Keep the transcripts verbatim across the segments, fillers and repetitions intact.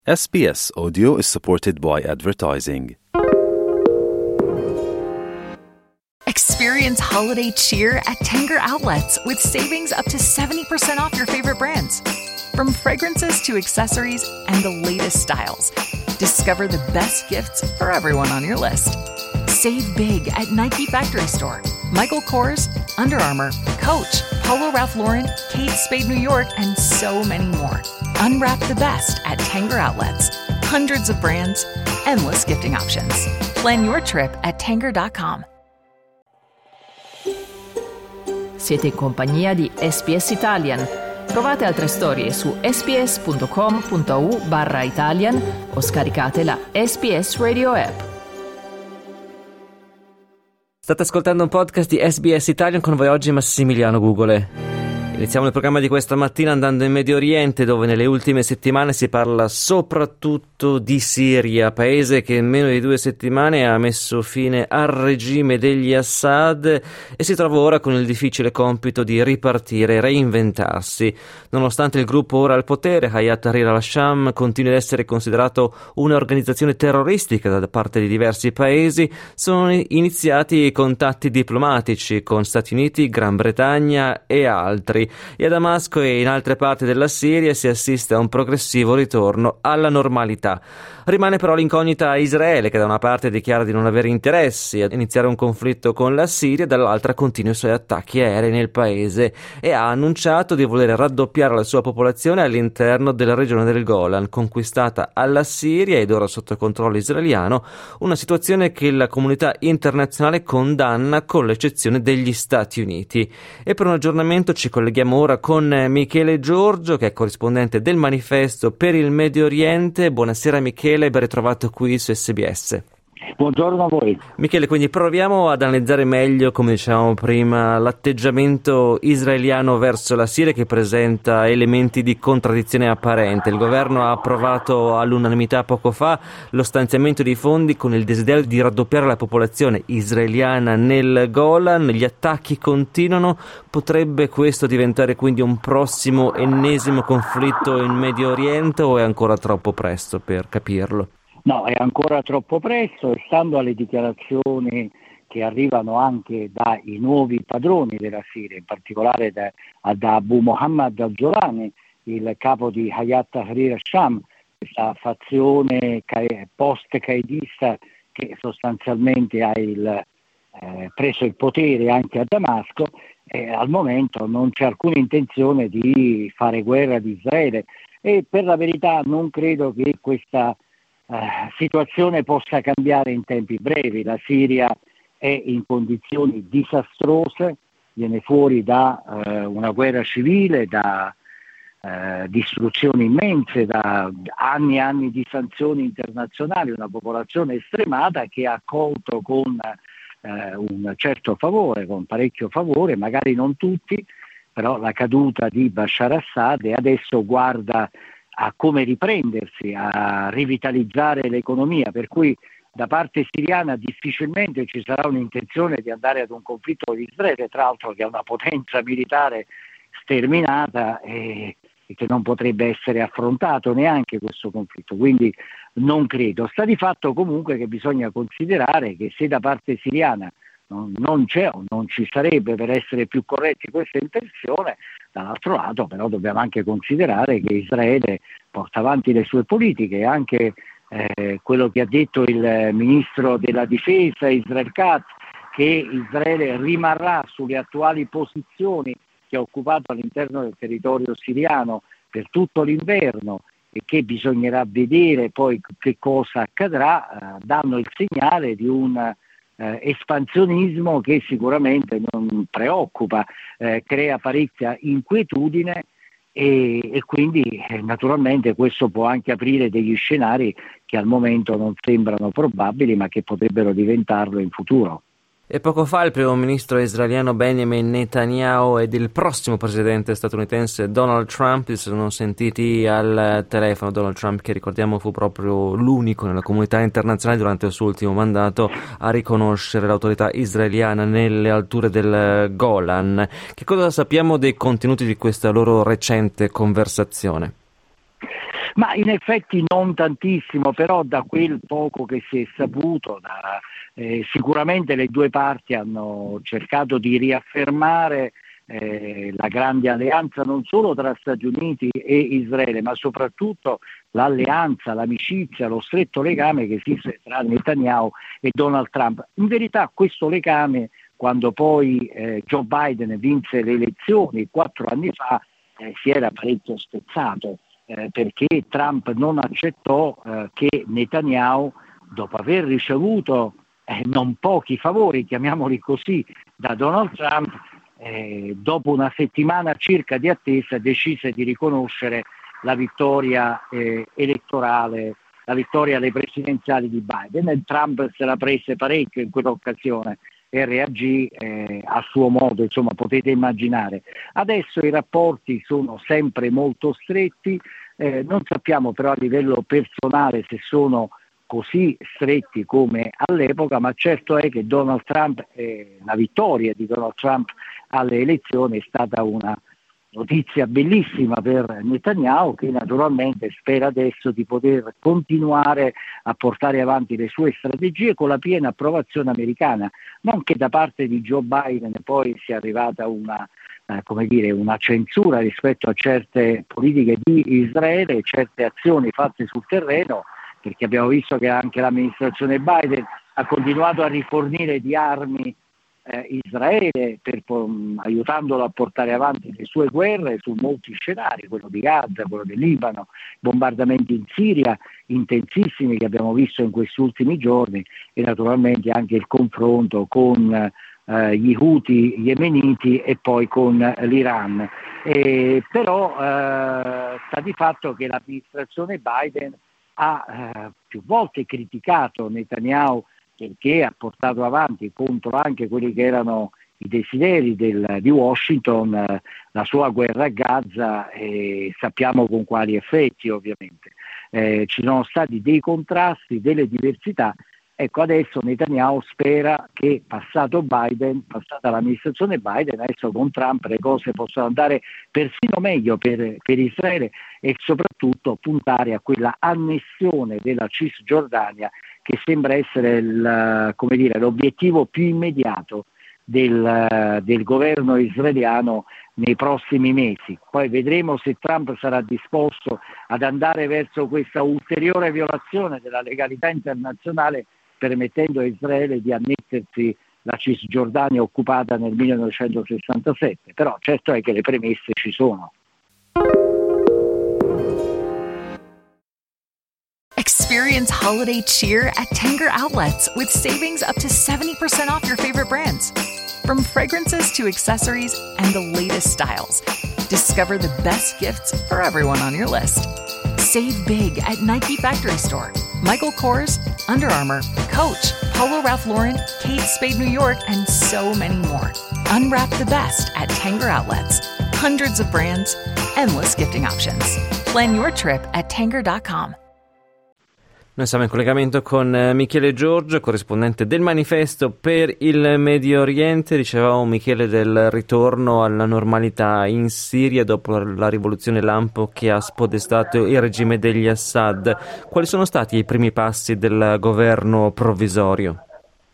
S B S Audio is supported by advertising. Experience holiday cheer at Tanger Outlets with savings up to seventy percent off your favorite brands. From fragrances to accessories and the latest styles, discover the best gifts for everyone on your list. Save big at Nike Factory Store, Michael Kors, Under Armour, Coach, Polo Ralph Lauren, Kate Spade New York, and so many more. Unwrap the best at Tanger Outlets. Hundreds of brands, endless gifting options. Plan your trip at tanger dot com. Siete in compagnia di S B S Italian. Trovate altre storie su sbs.com.au barra Italian o scaricate la S B S Radio app. State ascoltando un podcast di S B S Italian, con voi oggi Massimiliano Gugole. Iniziamo il programma di questa mattina andando in Medio Oriente, dove nelle ultime settimane si parla soprattutto di Siria, paese che in meno di due settimane ha messo fine al regime degli Assad e si trova ora con il difficile compito di ripartire e reinventarsi. Nonostante il gruppo ora al potere, Hayat Tahrir al-Sham continui ad essere considerato un'organizzazione terroristica da parte di diversi paesi, sono iniziati contatti diplomatici con Stati Uniti, Gran Bretagna e altri. E a Damasco e in altre parti della Siria si assiste a un progressivo ritorno alla normalità. Rimane però l'incognita a Israele, che da una parte dichiara di non avere interessi ad iniziare un conflitto con la Siria, dall'altra continua i suoi attacchi aerei nel paese e ha annunciato di voler raddoppiare la sua popolazione all'interno della regione del Golan, conquistata alla Siria ed ora sotto controllo israeliano, una situazione che la comunità internazionale condanna con l'eccezione degli Stati Uniti. E per un aggiornamento ci colleghiamo ora con Michele Giorgio, che è corrispondente del Manifesto per il Medio Oriente. Buonasera Michele, ben ritrovato qui su S B S. Buongiorno a voi. Michele, quindi proviamo ad analizzare meglio, come dicevamo prima, l'atteggiamento israeliano verso la Siria, che presenta elementi di contraddizione apparente. Il governo ha approvato all'unanimità poco fa lo stanziamento di fondi con il desiderio di raddoppiare la popolazione israeliana nel Golan. Gli attacchi continuano. Potrebbe questo diventare quindi un prossimo ennesimo conflitto in Medio Oriente o è ancora troppo presto per capirlo? No, è ancora troppo presto, e stando alle dichiarazioni che arrivano anche dai nuovi padroni della Siria, in particolare da, da Abu Muhammad al-Jolani, il capo di Hayat Tahrir al-Sham, questa fazione post-qaedista che sostanzialmente ha il, eh, preso il potere anche a Damasco, e al momento non c'è alcuna intenzione di fare guerra ad Israele, e per la verità non credo che questa Uh, situazione possa cambiare in tempi brevi. La Siria è in condizioni disastrose, viene fuori da uh, una guerra civile, da uh, distruzioni immense, da anni e anni di sanzioni internazionali, una popolazione estremata che ha accolto con uh, un certo favore, con parecchio favore, magari non tutti, però la caduta di Bashar Assad, e adesso guarda a come riprendersi, a rivitalizzare l'economia, per cui da parte siriana difficilmente ci sarà un'intenzione di andare ad un conflitto con Israele, tra l'altro che è una potenza militare sterminata e, e che non potrebbe essere affrontato neanche questo conflitto, quindi non credo. Sta di fatto comunque che bisogna considerare che se da parte siriana non, non c'è o non ci sarebbe, per essere più corretti, questa intenzione, dall'altro lato però dobbiamo anche considerare che Israele porta avanti le sue politiche, anche eh, quello che ha detto il ministro della difesa Israel Katz, che Israele rimarrà sulle attuali posizioni che ha occupato all'interno del territorio siriano per tutto l'inverno e che bisognerà vedere poi che cosa accadrà, eh, danno il segnale di un Eh, espansionismo che sicuramente non preoccupa, eh, crea parecchia inquietudine e, e quindi eh, naturalmente questo può anche aprire degli scenari che al momento non sembrano probabili ma che potrebbero diventarlo in futuro. E poco fa il primo ministro israeliano Benjamin Netanyahu ed il prossimo presidente statunitense Donald Trump si sono sentiti al telefono. Donald Trump, che ricordiamo fu proprio l'unico nella comunità internazionale durante il suo ultimo mandato a riconoscere l'autorità israeliana nelle alture del Golan. Che cosa sappiamo dei contenuti di questa loro recente conversazione? Ma in effetti non tantissimo, però da quel poco che si è saputo, da, eh, sicuramente le due parti hanno cercato di riaffermare eh, la grande alleanza non solo tra Stati Uniti e Israele, ma soprattutto l'alleanza, l'amicizia, lo stretto legame che esiste tra Netanyahu e Donald Trump. In verità questo legame, quando poi eh, Joe Biden vinse le elezioni quattro anni fa, eh, si era parecchio spezzato. Eh, perché Trump non accettò eh, che Netanyahu, dopo aver ricevuto eh, non pochi favori, chiamiamoli così, da Donald Trump, eh, dopo una settimana circa di attesa decise di riconoscere la vittoria eh, elettorale, la vittoria alle presidenziali di Biden, e Trump se la prese parecchio in quell'occasione e reagì eh, a suo modo, insomma potete immaginare. Adesso i rapporti sono sempre molto stretti, eh, non sappiamo però a livello personale se sono così stretti come all'epoca, ma certo è che Donald Trump, eh, la vittoria di Donald Trump alle elezioni è stata una notizia bellissima per Netanyahu, che naturalmente spera adesso di poter continuare a portare avanti le sue strategie con la piena approvazione americana, non che da parte di Joe Biden poi sia arrivata una, eh, come dire, una censura rispetto a certe politiche di Israele e certe azioni fatte sul terreno, perché abbiamo visto che anche l'amministrazione Biden ha continuato a rifornire di armi Eh, Israele per, um, aiutandolo a portare avanti le sue guerre su molti scenari, quello di Gaza, quello del Libano, bombardamenti in Siria intensissimi che abbiamo visto in questi ultimi giorni, e naturalmente anche il confronto con eh, gli Houthi yemeniti e poi con l'Iran. E, però eh, sta di fatto che l'amministrazione Biden ha eh, più volte criticato Netanyahu perché ha portato avanti contro anche quelli che erano i desideri del, di Washington eh, la sua guerra a Gaza, e sappiamo con quali effetti ovviamente. Eh, ci sono stati dei contrasti, delle diversità. Ecco, adesso Netanyahu spera che passato Biden, passata l'amministrazione Biden, adesso con Trump le cose possano andare persino meglio per, per Israele, e soprattutto puntare a quella annessione della Cisgiordania che sembra essere il, come dire, l'obiettivo più immediato del, del governo israeliano nei prossimi mesi. Poi vedremo se Trump sarà disposto ad andare verso questa ulteriore violazione della legalità internazionale, permettendo a Israele di annettersi la Cisgiordania occupata nel millenovecentosessantasette. Però certo è che le premesse ci sono. Experience holiday cheer at Tanger Outlets with savings up to seventy percent off your favorite brands. From fragrances to accessories and the latest styles, discover the best gifts for everyone on your list. Save big at Nike Factory Store, Michael Kors, Under Armour, Coach, Polo Ralph Lauren, Kate Spade New York, and so many more. Unwrap the best at Tanger Outlets. Hundreds of brands, endless gifting options. Plan your trip at tanger dot com. Noi siamo in collegamento con Michele Giorgio, corrispondente del Manifesto per il Medio Oriente. Dicevamo, Michele, del ritorno alla normalità in Siria dopo la rivoluzione lampo che ha spodestato il regime degli Assad. Quali sono stati i primi passi del governo provvisorio?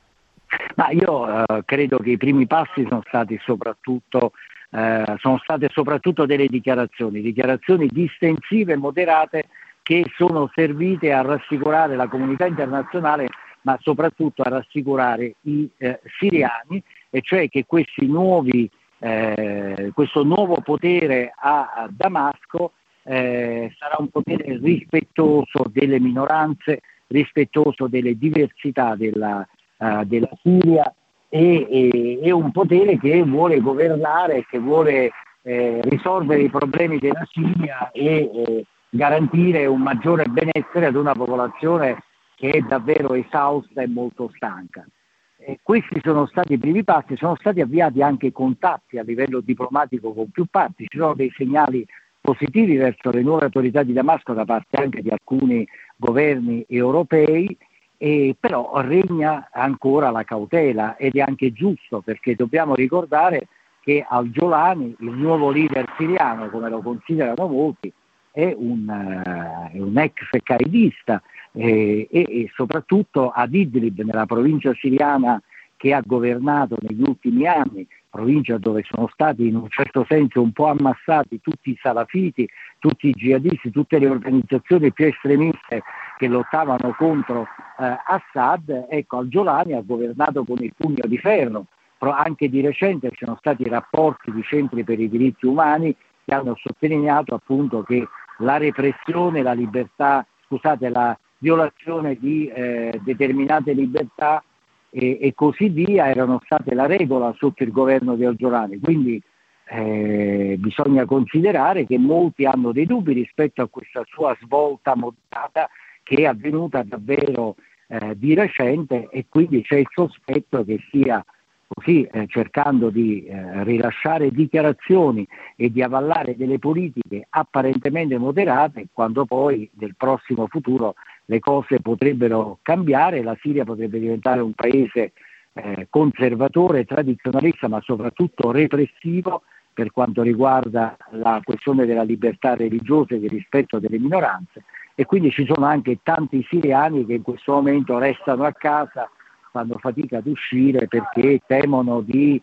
Ma io eh, credo che i primi passi sono stati soprattutto eh, sono state soprattutto delle dichiarazioni, dichiarazioni distensive e moderate, che sono servite a rassicurare la comunità internazionale, ma soprattutto a rassicurare i eh, siriani, e cioè che questi nuovi, eh, questo nuovo potere a, a Damasco eh, sarà un potere rispettoso delle minoranze, rispettoso delle diversità della, uh, della Siria, e, e, e un potere che vuole governare, che vuole eh, risolvere i problemi della Siria e eh, garantire un maggiore benessere ad una popolazione che è davvero esausta e molto stanca. E questi sono stati i primi passi, sono stati avviati anche contatti a livello diplomatico con più parti, ci sono dei segnali positivi verso le nuove autorità di Damasco da parte anche di alcuni governi europei, e però regna ancora la cautela, ed è anche giusto, perché dobbiamo ricordare che al-Jolani, il nuovo leader siriano, come lo considerano molti, è un, uh, è un ex qaedista eh, e, e soprattutto ad Idlib, nella provincia siriana che ha governato negli ultimi anni, provincia dove sono stati in un certo senso un po' ammassati tutti i salafiti, tutti i jihadisti, tutte le organizzazioni più estremiste che lottavano contro eh, Assad. Ecco, al-Jolani ha governato con il pugno di ferro. Però anche di recente ci sono stati rapporti di centri per i diritti umani che hanno sottolineato appunto che la repressione, la libertà, scusate, la violazione di eh, determinate libertà e, e così via erano state la regola sotto il governo di al-Jolani. Quindi eh, bisogna considerare che molti hanno dei dubbi rispetto a questa sua svolta moderata che è avvenuta davvero eh, di recente, e quindi c'è il sospetto che sia così eh, cercando di eh, rilasciare dichiarazioni e di avallare delle politiche apparentemente moderate, quando poi nel prossimo futuro le cose potrebbero cambiare, la Siria potrebbe diventare un paese eh, conservatore, tradizionalista, ma soprattutto repressivo per quanto riguarda la questione della libertà religiosa e del rispetto delle minoranze. E quindi ci sono anche tanti siriani che in questo momento restano a casa, fanno fatica ad uscire perché temono di,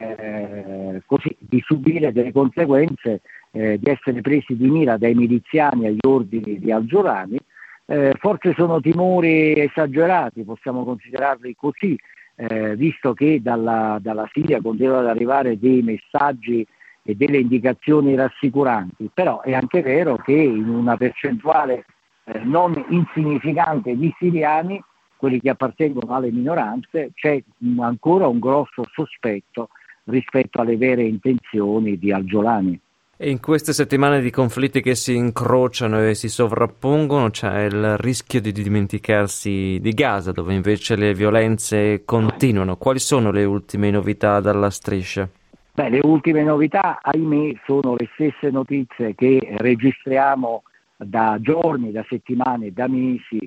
eh, così, di subire delle conseguenze, eh, di essere presi di mira dai miliziani agli ordini di al-Jolani. Eh, forse sono timori esagerati, possiamo considerarli così, eh, visto che dalla, dalla Siria continuano ad arrivare dei messaggi e delle indicazioni rassicuranti, però è anche vero che in una percentuale eh, non insignificante di siriani, quelli che appartengono alle minoranze, c'è ancora un grosso sospetto rispetto alle vere intenzioni di al-Jolani. E in queste settimane di conflitti che si incrociano e si sovrappongono c'è il rischio di dimenticarsi di Gaza, dove invece le violenze continuano. Quali sono le ultime novità dalla striscia? Beh, le ultime novità, ahimè, sono le stesse notizie che registriamo da giorni, da settimane, da mesi.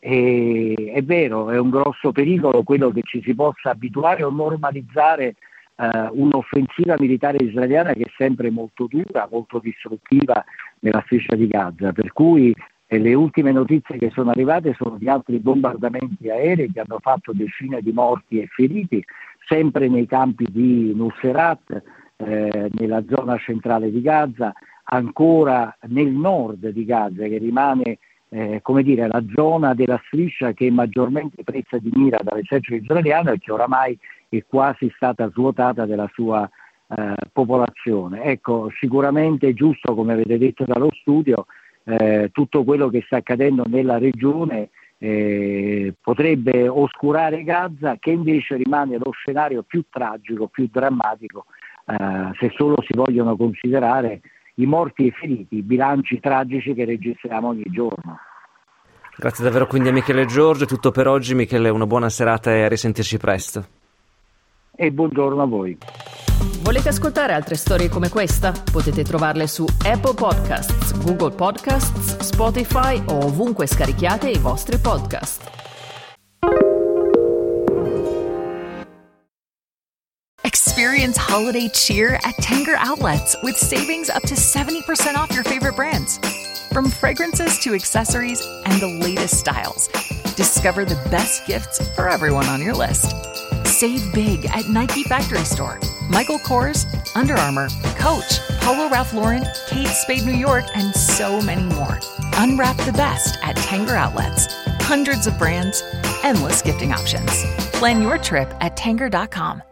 E è vero, è un grosso pericolo quello che ci si possa abituare o normalizzare Uh, un'offensiva militare israeliana che è sempre molto dura, molto distruttiva nella striscia di Gaza, per cui eh, le ultime notizie che sono arrivate sono di altri bombardamenti aerei che hanno fatto decine di morti e feriti, sempre nei campi di Nuseirat, eh, nella zona centrale di Gaza, ancora nel nord di Gaza, che rimane eh, come dire, la zona della striscia che è maggiormente presa di mira dall'esercito israeliano e che oramai è quasi stata svuotata della sua eh, popolazione. Ecco, sicuramente è giusto, come avete detto dallo studio, eh, tutto quello che sta accadendo nella regione eh, potrebbe oscurare Gaza, che invece rimane lo scenario più tragico, più drammatico, eh, se solo si vogliono considerare i morti e i feriti, i bilanci tragici che registriamo ogni giorno. Grazie davvero quindi a Michele Giorgio, è tutto per oggi. Michele, una buona serata e a risentirci presto. E buongiorno a voi. Volete ascoltare altre storie come questa? Potete trovarle su Apple Podcasts, Google Podcasts, Spotify o ovunque scarichiate i vostri podcast. Experience holiday cheer at Tanger Outlets with savings up to seventy percent off your favorite brands. From fragrances to accessories and the latest styles, discover the best gifts for everyone on your list. Save big at Nike Factory Store, Michael Kors, Under Armour, Coach, Polo Ralph Lauren, Kate Spade New York, and so many more. Unwrap the best at Tanger Outlets. Hundreds of brands, endless gifting options. Plan your trip at tanger dot com.